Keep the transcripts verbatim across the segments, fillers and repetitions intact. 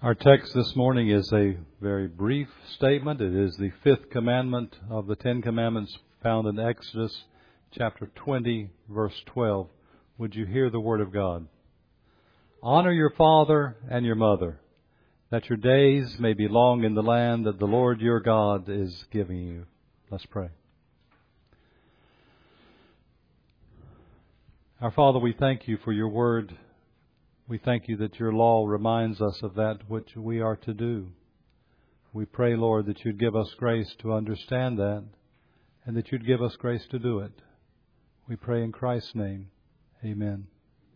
Our text this morning is a very brief statement. It is the fifth commandment of the Ten Commandments found in Exodus chapter twenty, verse twelve. Would you hear the word of God? Honor your father and your mother, that your days may be long in the land that the Lord your God is giving you. Let's pray. Our Father, we thank you for your word. We thank you that your law reminds us of that which we are to do. We pray, Lord, that you'd give us grace to understand that and that you'd give us grace to do it. We pray in Christ's name. Amen.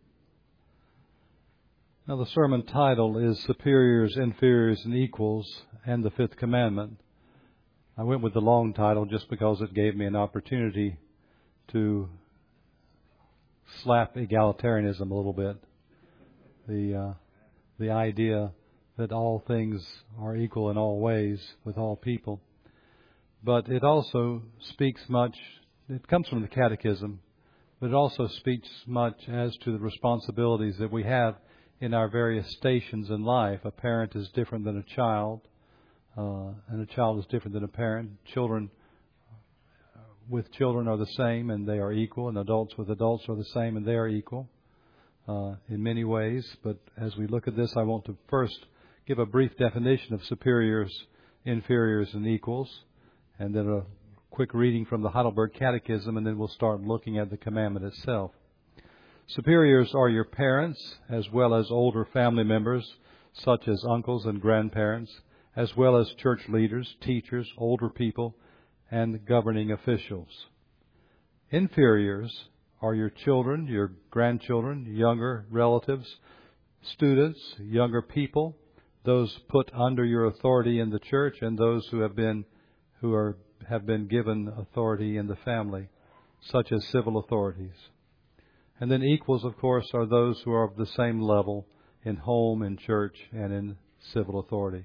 Now, the sermon title is Superiors, Inferiors, and Equals, and the Fifth Commandment. I went with the long title just because it gave me an opportunity to slap egalitarianism a little bit. The uh, the idea that all things are equal in all ways with all people. But it also speaks much, it comes from the Catechism, but it also speaks much as to the responsibilities that we have in our various stations in life. A parent is different than a child, uh, and a child is different than a parent. Children with children are the same and they are equal, and adults with adults are the same and they are equal. Uh, in many ways, but as we look at this, I want to first give a brief definition of superiors, inferiors, and equals, and then a quick reading from the Heidelberg Catechism, and then we'll start looking at the commandment itself. Superiors are your parents, as well as older family members, such as uncles and grandparents, as well as church leaders, teachers, older people, and governing officials. Inferiors are your children, your grandchildren, younger relatives, students, younger people, those put under your authority in the church, and those who have been who are have been given authority in the family, such as civil authorities. And then equals, of course, are those who are of the same level in home, in church, and in civil authority.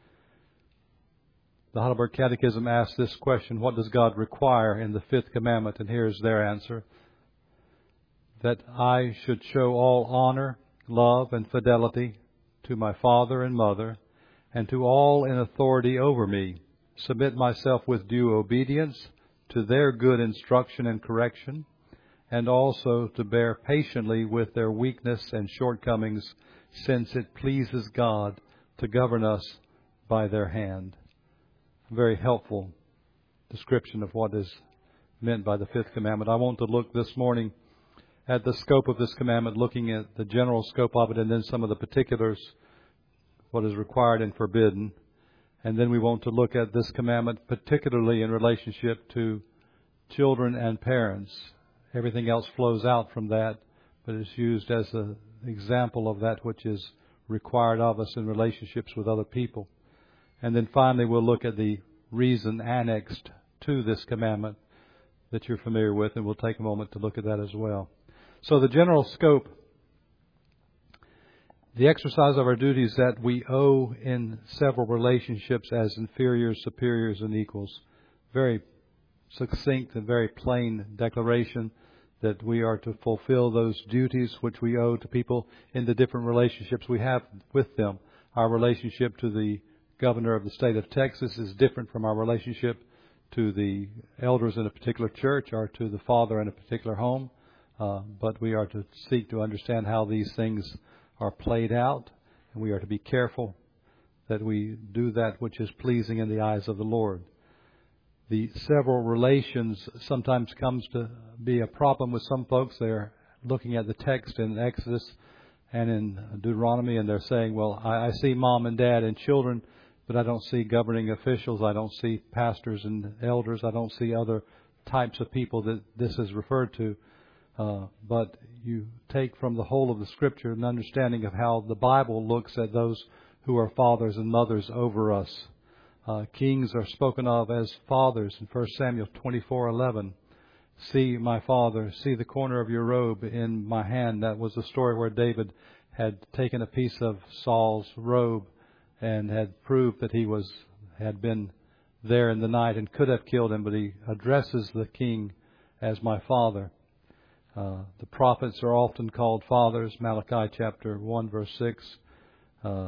The Heidelberg Catechism asks this question: what does God require in the fifth commandment? And here's their answer: that I should show all honor, love, and fidelity to my father and mother, and to all in authority over me, submit myself with due obedience to their good instruction and correction, and also to bear patiently with their weakness and shortcomings, since it pleases God to govern us by their hand. A very helpful description of what is meant by the fifth commandment. I want to look this morning at the scope of this commandment, looking at the general scope of it, and then some of the particulars, what is required and forbidden. And then we want to look at this commandment particularly in relationship to children and parents. Everything else flows out from that, but it's used as an example of that which is required of us in relationships with other people. And then finally we'll look at the reason annexed to this commandment that you're familiar with, and we'll take a moment to look at that as well. So the general scope, the exercise of our duties that we owe in several relationships as inferiors, superiors, and equals. Very succinct and very plain declaration that we are to fulfill those duties which we owe to people in the different relationships we have with them. Our relationship to the governor of the state of Texas is different from our relationship to the elders in a particular church or to the father in a particular home. Uh, but we are to seek to understand how these things are played out, and we are to be careful that we do that which is pleasing in the eyes of the Lord. The several relations sometimes comes to be a problem with some folks. They're looking at the text in Exodus and in Deuteronomy, and they're saying, well, I, I see mom and dad and children, but I don't see governing officials. I don't see pastors and elders. I don't see other types of people that this is referred to. Uh, but you take from the whole of the Scripture an understanding of how the Bible looks at those who are fathers and mothers over us. Uh, kings are spoken of as fathers in First Samuel twenty-four eleven. See my father, see the corner of your robe in my hand. That was the story where David had taken a piece of Saul's robe and had proved that he was had been there in the night and could have killed him, but he addresses the king as my father. Uh, the prophets are often called fathers. Malachi chapter one verse six. Uh,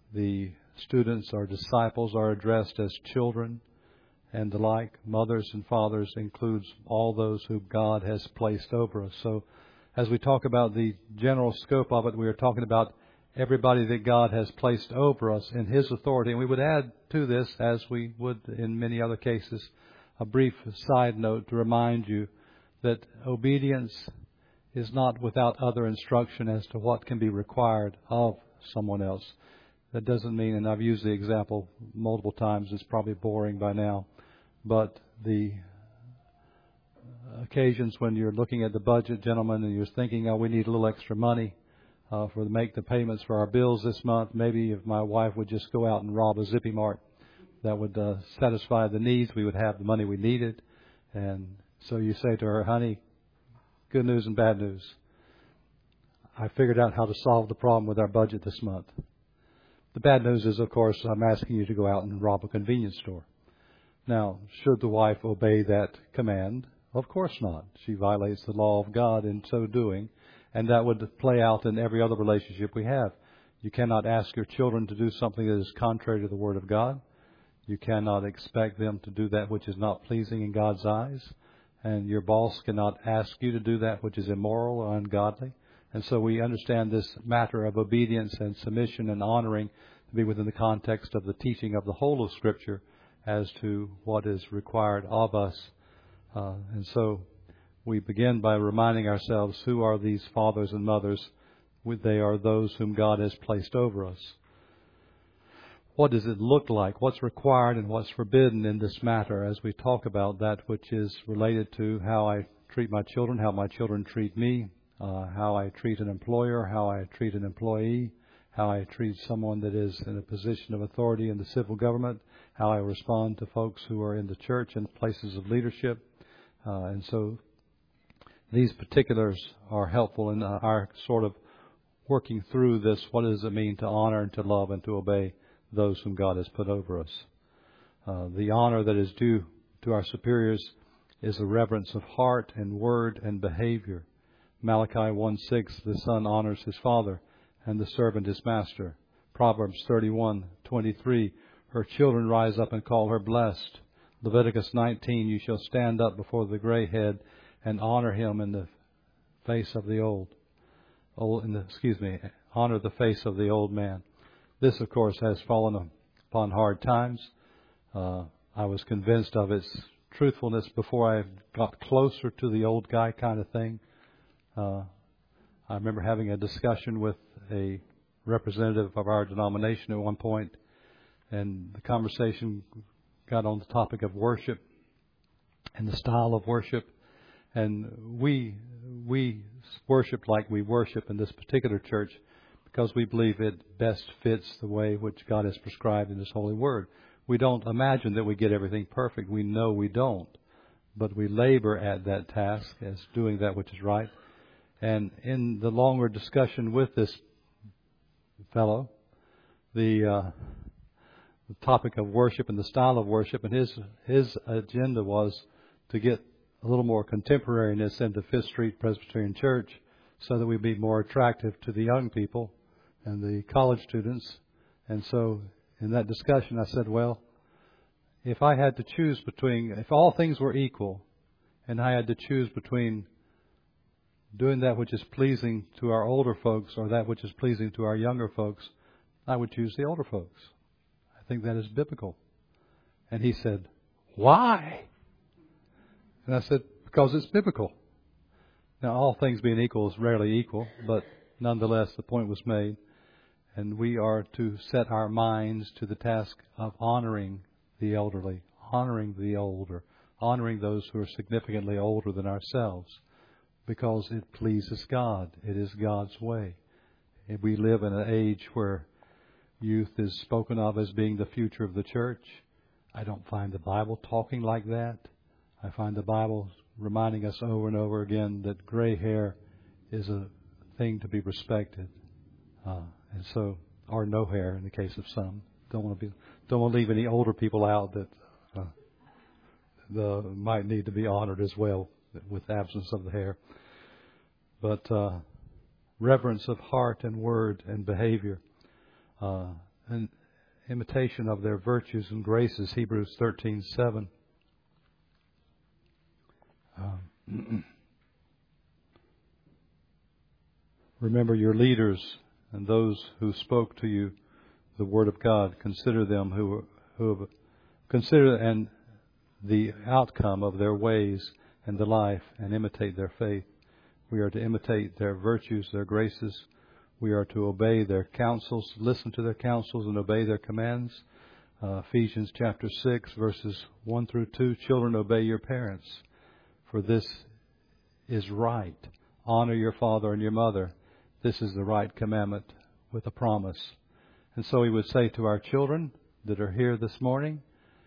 the students or disciples are addressed as children and the like. Mothers and fathers includes all those who God has placed over us. So as we talk about the general scope of it, we are talking about everybody that God has placed over us in His authority. And we would add to this, as we would in many other cases, a brief side note to remind you that obedience is not without other instruction as to what can be required of someone else. That doesn't mean, and I've used the example multiple times, it's probably boring by now, but the occasions when you're looking at the budget, gentlemen, and you're thinking, oh, we need a little extra money uh, for to make the payments for our bills this month. Maybe if my wife would just go out and rob a Zippy Mart, that would uh, satisfy the needs. We would have the money we needed. And so you say to her, honey, good news and bad news. I figured out how to solve the problem with our budget this month. The bad news is, of course, I'm asking you to go out and rob a convenience store. Now, should the wife obey that command? Of course not. She violates the law of God in so doing, and that would play out in every other relationship we have. You cannot ask your children to do something that is contrary to the Word of God. You cannot expect them to do that which is not pleasing in God's eyes. And your boss cannot ask you to do that which is immoral or ungodly. And so we understand this matter of obedience and submission and honoring to be within the context of the teaching of the whole of Scripture as to what is required of us. Uh, and so we begin by reminding ourselves who are these fathers and mothers. They are those whom God has placed over us. What does it look like? What's required and what's forbidden in this matter as we talk about that which is related to how I treat my children, how my children treat me, uh, how I treat an employer, how I treat an employee, how I treat someone that is in a position of authority in the civil government, how I respond to folks who are in the church and places of leadership. Uh, and so these particulars are helpful in uh, our sort of working through this. What does it mean to honor and to love and to obey those whom God has put over us? Uh, the honor that is due to our superiors is a reverence of heart and word and behavior. Malachi one six, the son honors his father and the servant his master. Proverbs thirty-one twenty-three, her children rise up and call her blessed. Leviticus nineteen, you shall stand up before the gray head and honor him in the face of the old. old in the, excuse me, honor the face of the old man. This, of course, has fallen upon hard times. Uh, I was convinced of its truthfulness before I got closer to the old guy kind of thing. Uh, I remember having a discussion with a representative of our denomination at one point, and the conversation got on the topic of worship and the style of worship. And we we worship like we worship in this particular church because we believe it best fits the way which God has prescribed in His holy word. We don't imagine that we get everything perfect. We know we don't. But we labor at that task as doing that which is right. And in the longer discussion with this fellow, the, uh, the topic of worship and the style of worship, and his his agenda was to get a little more contemporariness into Fifth Street Presbyterian Church so that we'd be more attractive to the young people and the college students. And so in that discussion I said, well, if I had to choose between, if all things were equal and I had to choose between doing that which is pleasing to our older folks or that which is pleasing to our younger folks, I would choose the older folks. I think that is biblical. And he said, why? And I said, because it's biblical. Now, all things being equal is rarely equal, but nonetheless, the point was made. And we are to set our minds to the task of honoring the elderly, honoring the older, honoring those who are significantly older than ourselves, because it pleases God. It is God's way. And we live in an age where youth is spoken of as being the future of the church. I don't find the Bible talking like that. I find the Bible reminding us over and over again that gray hair is a thing to be respected. Uh, and so, or no hair in the case of some. Don't want to be, don't want to leave any older people out that uh, the might need to be honored as well with the absence of the hair. But uh, reverence of heart and word and behavior. Uh, an imitation of their virtues and graces, Hebrews thirteen seven. Um, remember your leaders and those who spoke to you the word of God. Consider them who who have, consider and the outcome of their ways and the life, and imitate their faith. We are to imitate their virtues, their graces. We are to obey their counsels, listen to their counsels, and obey their commands. Uh, Ephesians chapter six, verses one through two. Children, obey your parents, for this is right. Honor your father and your mother. This is the right commandment with a promise. And so we would say to our children that are here this morning,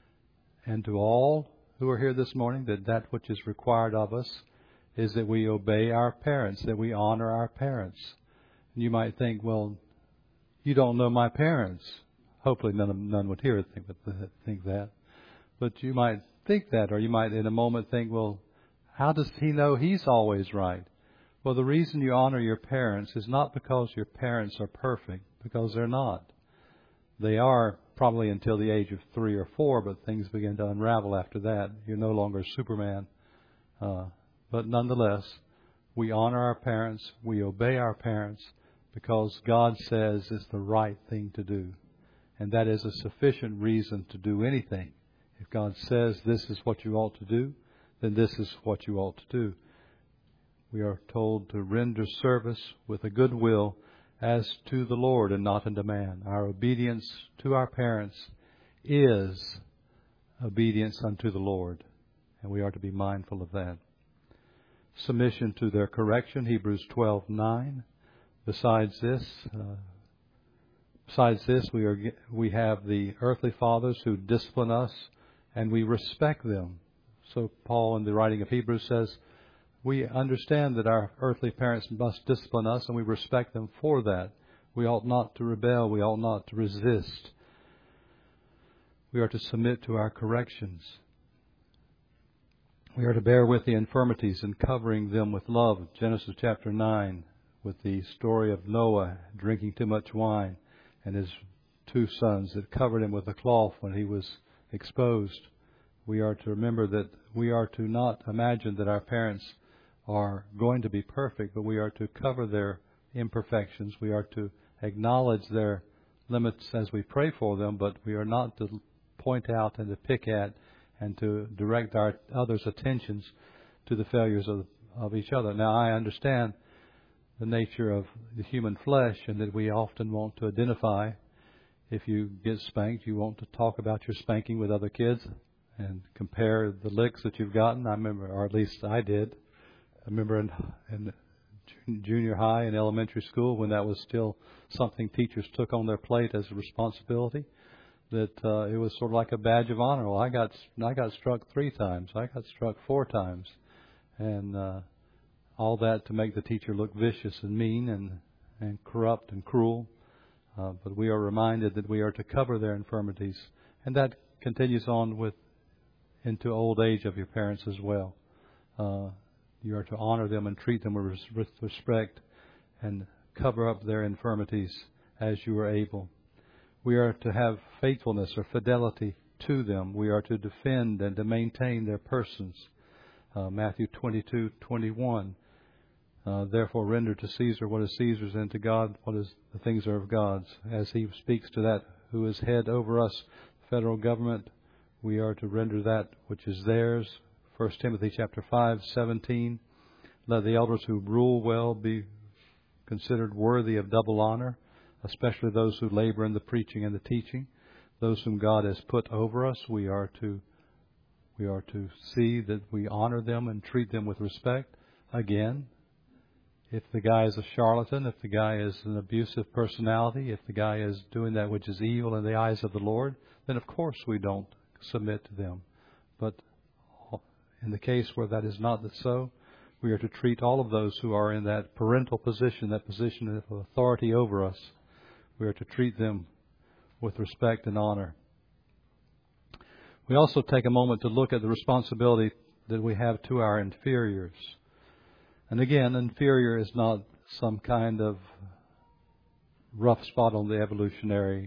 and to all who are here this morning, that that which is required of us is that we obey our parents, that we honor our parents. And you might think, well, you don't know my parents. Hopefully none, none would hear it think, think that. But you might think that, or you might in a moment think, well, how does he know he's always right? Well, the reason you honor your parents is not because your parents are perfect, because they're not. They are probably until the age of three or four, but things begin to unravel after that. You're no longer Superman. Uh, but nonetheless, we honor our parents, we obey our parents, because God says it's the right thing to do. And that is a sufficient reason to do anything. If God says this is what you ought to do, then this is what you ought to do. We are told to render service with a good will as to the Lord and not unto man. Our obedience to our parents is obedience unto the Lord, and we are to be mindful of that. Submission to their correction, Hebrews twelve nine. Besides this, uh, besides this, we are we have the earthly fathers who discipline us, and we respect them. So Paul, in the writing of Hebrews, says, we understand that our earthly parents must discipline us, and we respect them for that. We ought not to rebel. We ought not to resist. We are to submit to our corrections. We are to bear with the infirmities and covering them with love. Genesis chapter nine, with the story of Noah drinking too much wine and his two sons that covered him with a cloth when he was exposed. We are to remember that we are to not imagine that our parents are going to be perfect, but we are to cover their imperfections. We are to acknowledge their limits as we pray for them, but we are not to point out and to pick at and to direct our others' attentions to the failures of, of each other. Now, I understand the nature of the human flesh, and that we often want to identify. If you get spanked, you want to talk about your spanking with other kids and compare the licks that you've gotten. I remember, or at least I did. I remember in, in junior high and elementary school, when that was still something teachers took on their plate as a responsibility, that uh, it was sort of like a badge of honor. Well, I got I got struck three times. I got struck four times. And uh, all that to make the teacher look vicious and mean and, and corrupt and cruel. Uh, but we are reminded that we are to cover their infirmities. And that continues on with into old age of your parents as well. Uh, You are to honor them and treat them with respect and cover up their infirmities as you are able. We are to have faithfulness or fidelity to them. We are to defend and to maintain their persons. Uh, Matthew twenty-two twenty-one. Uh, Therefore render to Caesar what is Caesar's, and to God what is the things are of God's. As he speaks to that who is head over us, federal government, we are to render that which is theirs. First Timothy chapter five seventeen. Let the elders who rule well be considered worthy of double honor, especially those who labor in the preaching and the teaching. Those whom God has put over us, we are to we are to see that we honor them and treat them with respect. Again, if the guy is a charlatan, if the guy is an abusive personality, if the guy is doing that which is evil in the eyes of the Lord, then of course we don't submit to them. But in the case where that is not so, we are to treat all of those who are in that parental position, that position of authority over us. We are to treat them with respect and honor. We also take a moment to look at the responsibility that we have to our inferiors. And again, inferior is not some kind of rough spot on the evolutionary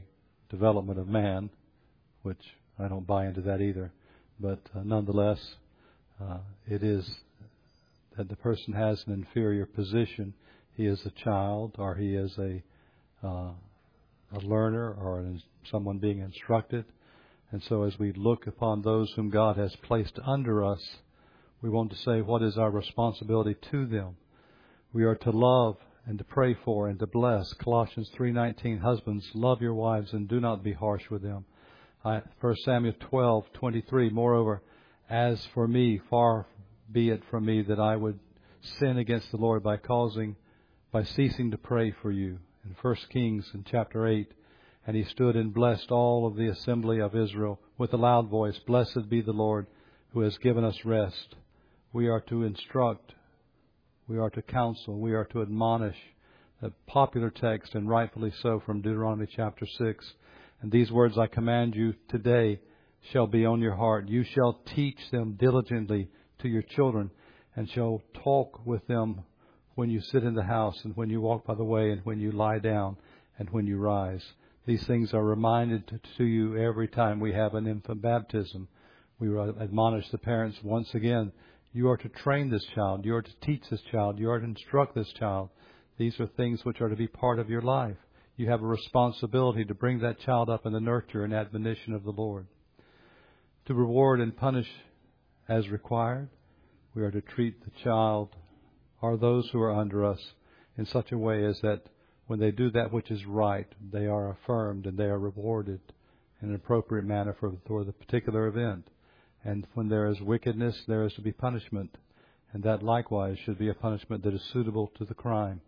development of man, which I don't buy into that either. But uh, nonetheless, uh, it is that the person has an inferior position. He is a child, or he is a uh, a learner, or an, someone being instructed. And so as we look upon those whom God has placed under us, we want to say, what is our responsibility to them? We are to love and to pray for and to bless. Colossians three nineteen, husbands, love your wives and do not be harsh with them. First Samuel twelve twenty-three, moreover, as for me, far be it from me that I would sin against the Lord by causing, by ceasing to pray for you. In First Kings in chapter eight, and he stood and blessed all of the assembly of Israel with a loud voice. Blessed be the Lord who has given us rest. We are to instruct. We are to counsel. We are to admonish. A popular text, and rightfully so, from Deuteronomy chapter six. And these words I command you today shall be on your heart. You shall teach them diligently to your children, and shall talk with them when you sit in the house, and when you walk by the way, and when you lie down, and when you rise. These things are reminded to you every time we have an infant baptism. We admonish the parents once again. You are to train this child. You are to teach this child. You are to instruct this child. These are things which are to be part of your life. You have a responsibility to bring that child up in the nurture and admonition of the Lord. To reward and punish as required, we are to treat the child or those who are under us in such a way as that when they do that which is right, they are affirmed and they are rewarded in an appropriate manner for, for the particular event. And when there is wickedness, there is to be punishment. And that likewise should be a punishment that is suitable to the crime.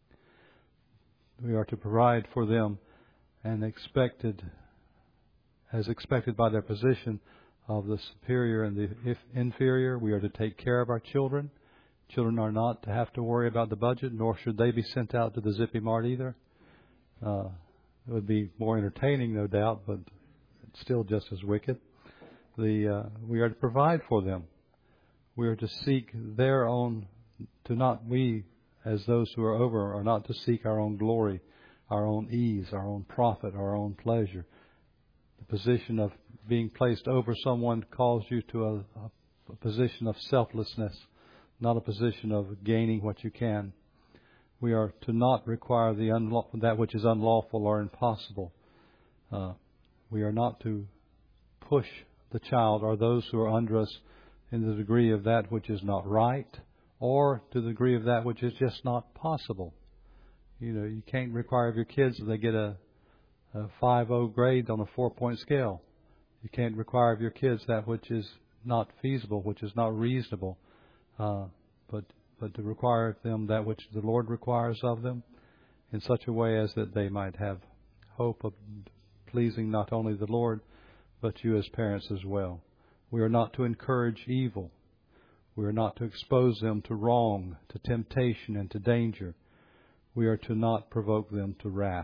We are to provide for them and expected, as expected by their position of the superior and the inferior. We are to take care of our children. Children are not to have to worry about the budget, nor should they be sent out to the Zippy Mart either. Uh, it would be more entertaining, no doubt, but it's still just as wicked. The uh, we are to provide for them. We are to seek their own, to not we, as those who are over, are not to seek our own glory, our own ease, our own profit, our own pleasure. The position of being placed over someone calls you to a, a position of selflessness, not a position of gaining what you can. We are to not require the unlaw- that which is unlawful or impossible. Uh, we are not to push the child or those who are under us in the degree of that which is not right, or to the degree of that which is just not possible. You know, you can't require of your kids that they get a, a five oh grade on a four-point scale. You can't require of your kids that which is not feasible, which is not reasonable, uh, but but to require of them that which the Lord requires of them in such a way as that they might have hope of pleasing not only the Lord, but you as parents as well. We are not to encourage evil. We are not to expose them to wrong, to temptation, and to danger. We are to not provoke them to wrath.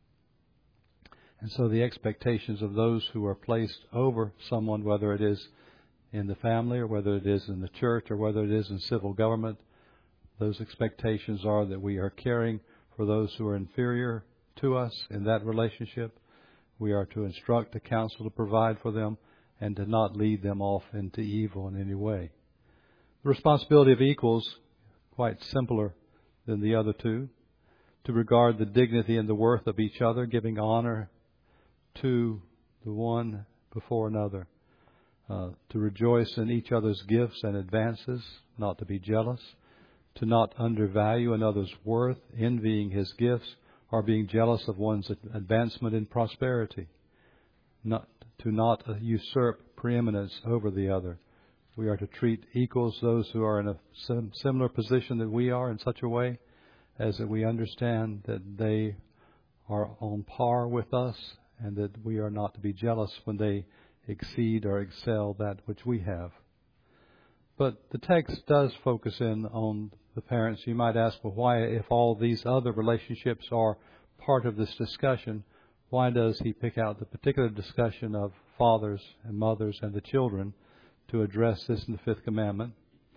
And so the expectations of those who are placed over someone, whether it is in the family or whether it is in the church or whether it is in civil government, those expectations are that we are caring for those who are inferior to us in that relationship. We are to instruct, to counsel, to provide for them, and to not lead them off into evil in any way. The responsibility of equals, quite simpler than the other two, to regard the dignity and the worth of each other, giving honor to the one before another, uh, to rejoice in each other's gifts and advances, not to be jealous, to not undervalue another's worth, envying his gifts, or being jealous of one's advancement in prosperity, not to not usurp preeminence over the other. We are to treat equals those who are in a sim- similar position that we are in such a way as that we understand that they are on par with us and that we are not to be jealous when they exceed or excel that which we have. But the text does focus in on the parents. You might ask, well, why, if all these other relationships are part of this discussion, why does he pick out the particular discussion of fathers and mothers and the children to address this in the fifth commandment?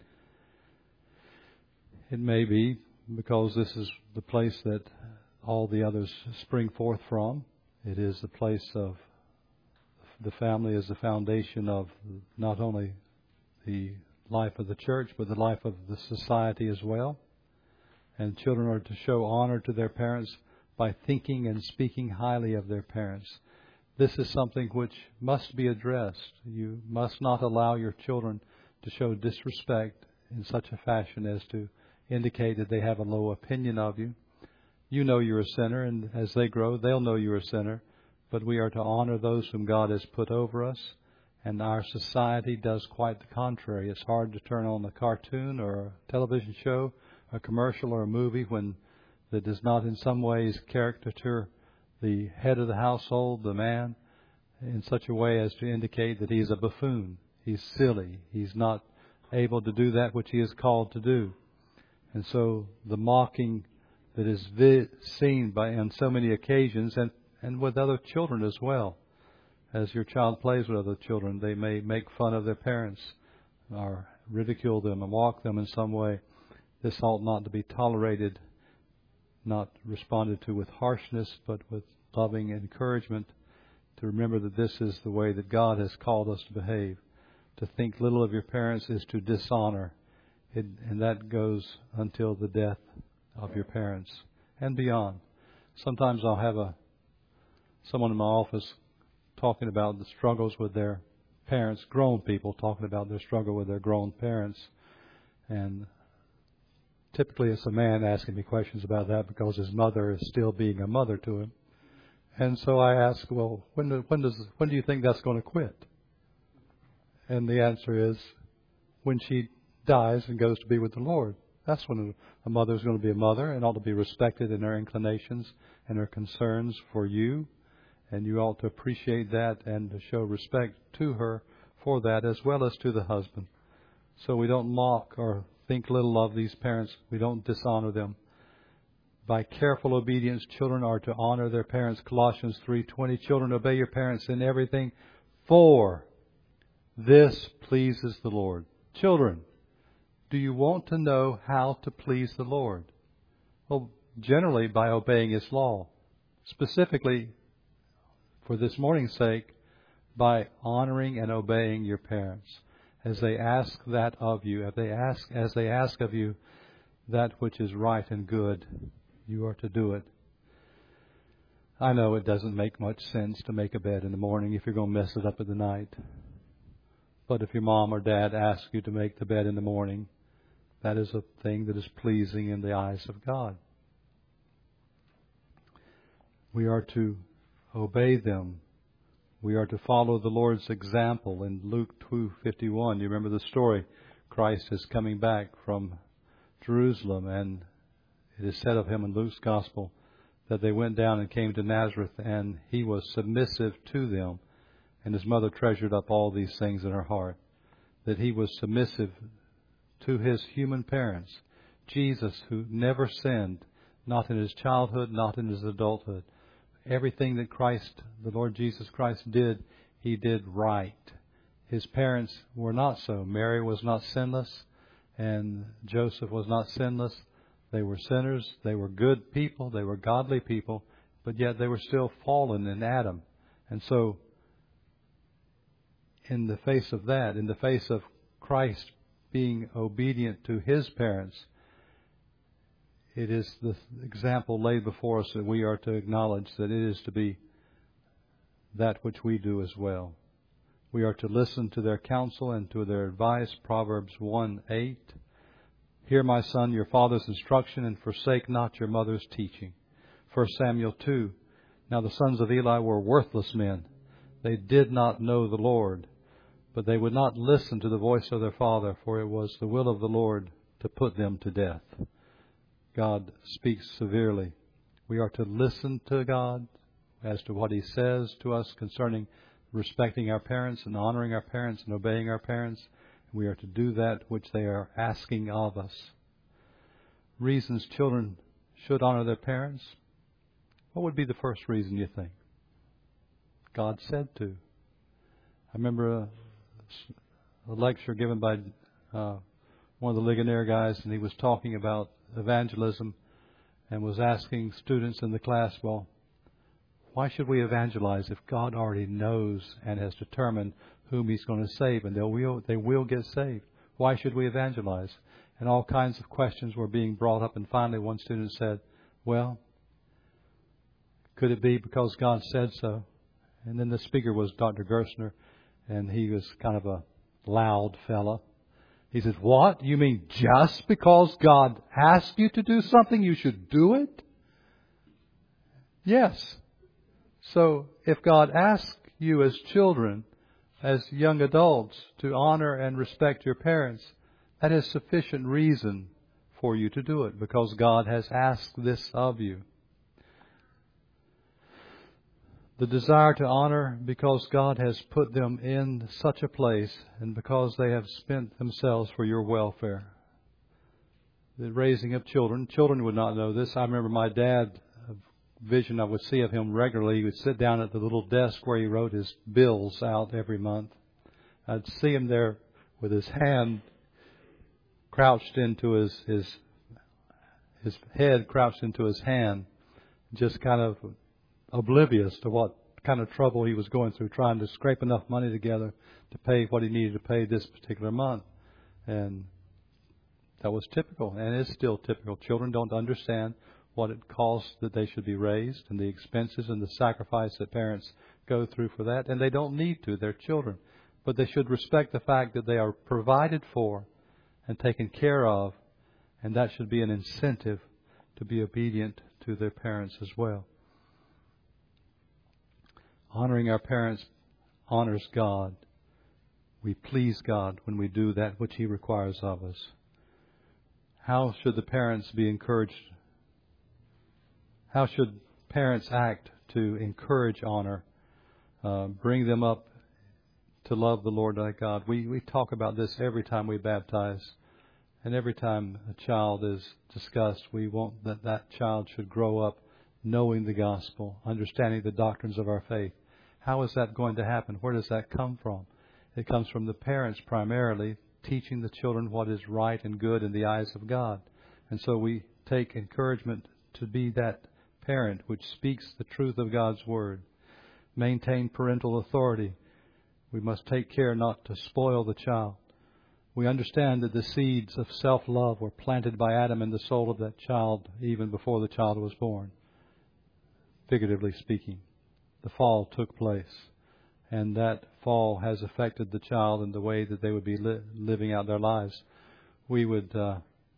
It may be because this is the place that all the others spring forth from. It is the place of the family is the foundation of not only the life of the church, but the life of the society as well. And children are to show honor to their parents by thinking and speaking highly of their parents. This is something which must be addressed. You must not allow your children to show disrespect in such a fashion as to indicate that they have a low opinion of you. You know you're a sinner, and as they grow, they'll know you're a sinner. But we are to honor those whom God has put over us, and our society does quite the contrary. It's hard to turn on a cartoon or a television show, a commercial or a movie when that does not in some ways caricature the head of the household, the man, in such a way as to indicate that he's a buffoon. He's silly. He's not able to do that which he is called to do. And so the mocking that is vi- seen by on so many occasions, and, and with other children as well. As your child plays with other children, they may make fun of their parents or ridicule them and mock them in some way. This ought not to be tolerated, not responded to with harshness, but with loving encouragement, to remember that this is the way that God has called us to behave. To think little of your parents is to dishonor, it, and that goes until the death of your parents and beyond. Sometimes I'll have a someone in my office talking about the struggles with their parents, grown people talking about their struggle with their grown parents, and typically it's a man asking me questions about that because his mother is still being a mother to him. And so I ask, well, when do, when does when do you think that's going to quit? And the answer is when she dies and goes to be with the Lord. That's when a mother is going to be a mother and ought to be respected in her inclinations and her concerns for you. And you ought to appreciate that and to show respect to her for that, as well as to the husband. So we don't mock or think little of these parents. We don't dishonor them. By careful obedience, children are to honor their parents. Colossians three twenty, children, obey your parents in everything, for this pleases the Lord. Children, do you want to know how to please the Lord? Well, generally by obeying His law. Specifically, for this morning's sake, by honoring and obeying your parents. As they ask that of you, if they ask, as they ask of you that which is right and good, you are to do it. I know it doesn't make much sense to make a bed in the morning if you're going to mess it up at the night. But if your mom or dad asks you to make the bed in the morning, that is a thing that is pleasing in the eyes of God. We are to obey them. We are to follow the Lord's example. In Luke two fifty-one, you remember the story. Christ is coming back from Jerusalem, and it is said of Him in Luke's Gospel that they went down and came to Nazareth, and He was submissive to them, and His mother treasured up all these things in her heart. That He was submissive to His human parents. Jesus, who never sinned, not in His childhood, not in His adulthood. Everything that Christ, the Lord Jesus Christ did, He did right. His parents were not so. Mary was not sinless, and Joseph was not sinless. They were sinners. They were good people. They were godly people, but yet they were still fallen in Adam. And so, in the face of that, in the face of Christ being obedient to His parents, it is the example laid before us that we are to acknowledge that it is to be that which we do as well. We are to listen to their counsel and to their advice. Proverbs one eight. Hear, my son, your father's instruction, and forsake not your mother's teaching. First Samuel two. Now the sons of Eli were worthless men. They did not know the Lord, but they would not listen to the voice of their father, for it was the will of the Lord to put them to death. God speaks severely. We are to listen to God as to what He says to us concerning respecting our parents and honoring our parents and obeying our parents. We are to do that which they are asking of us. Reasons children should honor their parents. What would be the first reason, you think? God said to. I remember a, a lecture given by uh, one of the Ligonier guys, and he was talking about evangelism and was asking students in the class, well, Why should we evangelize if God already knows and has determined whom He's going to save, and they will, they will get saved? Why should we evangelize? And all kinds of questions were being brought up, and finally one student said, well, could it be because God said so? And then the speaker was Doctor Gerstner, and he was kind of a loud fella. He said, what? You mean just because God asked you to do something, you should do it? Yes. So if God asks you as children, as young adults, to honor and respect your parents, that is sufficient reason for you to do it, because God has asked this of you. The desire to honor because God has put them in such a place and because they have spent themselves for your welfare. The raising of children. Children would not know this. I remember my dad, a vision I would see of him regularly. He would sit down at the little desk where he wrote his bills out every month. I'd see him there with his hand crouched into his, his, his head crouched into his hand, just kind of oblivious to what kind of trouble he was going through, trying to scrape enough money together to pay what he needed to pay this particular month. And that was typical, and is still typical. Children don't understand what it costs that they should be raised, and the expenses and the sacrifice that parents go through for that. And they don't need to. They're children. But they should respect the fact that they are provided for and taken care of, and that should be an incentive to be obedient to their parents as well. Honoring our parents honors God. We please God when we do that which He requires of us. How should the parents be encouraged? How should parents act to encourage honor, uh, bring them up to love the Lord thy God? We, we talk about this every time we baptize. And every time a child is discussed, we want that that child should grow up knowing the gospel, understanding the doctrines of our faith. How is that going to happen? Where does that come from? It comes from the parents primarily, teaching the children what is right and good in the eyes of God. And so we take encouragement to be that parent which speaks the truth of God's Word. Maintain parental authority. We must take care not to spoil the child. We understand that the seeds of self-love were planted by Adam in the soul of that child even before the child was born, figuratively speaking. The fall took place, and that fall has affected the child in the way that they would be li- living out their lives. We would uh,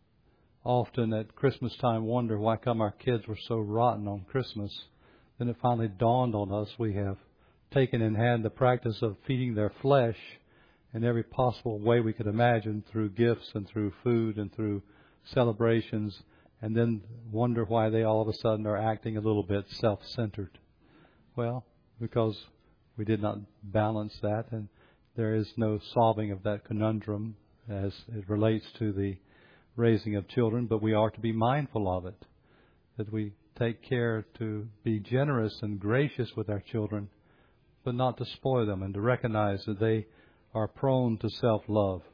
often at Christmas time wonder why come our kids were so rotten on Christmas. Then it finally dawned on us we have taken in hand the practice of feeding their flesh in every possible way we could imagine, through gifts and through food and through celebrations, and then wonder why they all of a sudden are acting a little bit self-centered. Well, because we did not balance that, and there is no solving of that conundrum as it relates to the raising of children, but we are to be mindful of it, that we take care to be generous and gracious with our children, but not to spoil them, and to recognize that they are prone to self-love.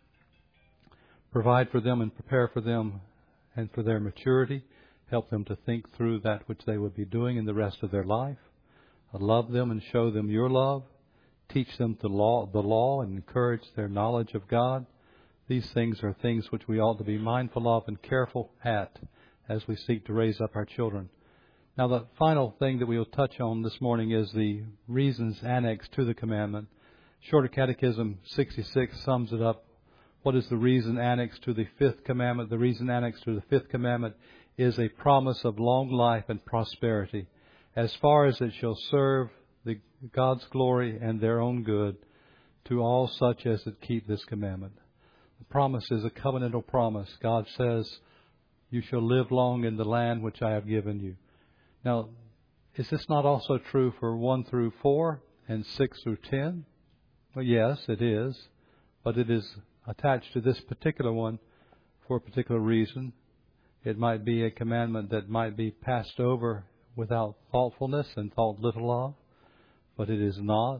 Provide for them and prepare for them and for their maturity. Help them to think through that which they would be doing in the rest of their life. Love them and show them your love. Teach them the law, the law and encourage their knowledge of God. These things are things which we ought to be mindful of and careful at as we seek to raise up our children. Now, the final thing that we will touch on this morning is the reasons annexed to the commandment. Shorter Catechism sixty-six sums it up. What is the reason annexed to the fifth commandment? The reason annexed to the fifth commandment is a promise of long life and prosperity, as far as it shall serve the God's glory and their own good, to all such as that keep this commandment. The promise is a covenantal promise. God says, you shall live long in the land which I have given you. Now, is this not also true for one through four and six through ten? Well, yes, it is. But it is attached to this particular one for a particular reason. It might be a commandment that might be passed over without thoughtfulness and thought little of, but it is not.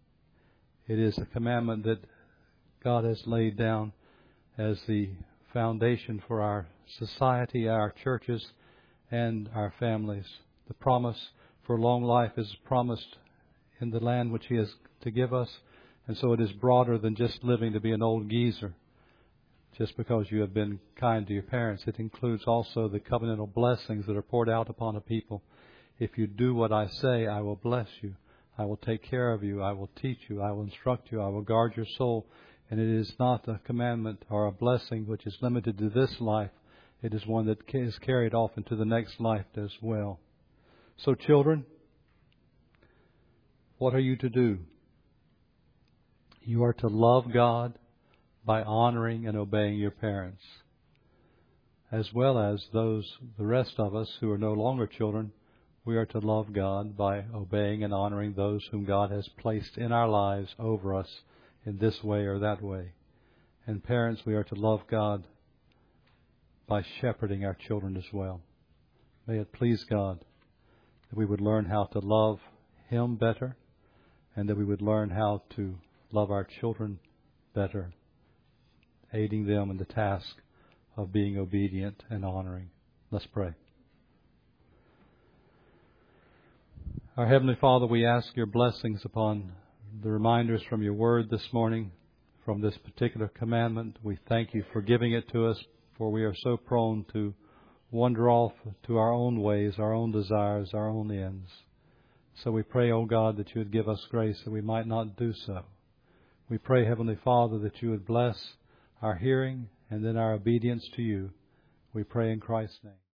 It is a commandment that God has laid down as the foundation for our society, our churches, and our families. The promise For long life is promised in the land which He has to give us. And so it is broader than just living to be an old geezer, just because you have been kind to your parents. It includes also the covenantal blessings that are poured out upon a people. If you do what I say, I will bless you. I will take care of you. I will teach you. I will instruct you. I will guard your soul. And it is not a commandment or a blessing which is limited to this life. It is one that is carried off into the next life as well. So children, what are you to do? You are to love God by honoring and obeying your parents, as well as those, the rest of us who are no longer children. We are to love God by obeying and honoring those whom God has placed in our lives over us in this way or that way. And parents, we are to love God by shepherding our children as well. May it please God that we would learn how to love Him better, and that we would learn how to love our children better, aiding them in the task of being obedient and honoring. Let's pray. Our Heavenly Father, we ask your blessings upon the reminders from your word this morning, from this particular commandment. We thank you for giving it to us, for we are so prone to wander off to our own ways, our own desires, our own ends. So we pray, O God, that you would give us grace that we might not do so. We pray, Heavenly Father, that you would bless our hearing and then our obedience to you. We pray in Christ's name.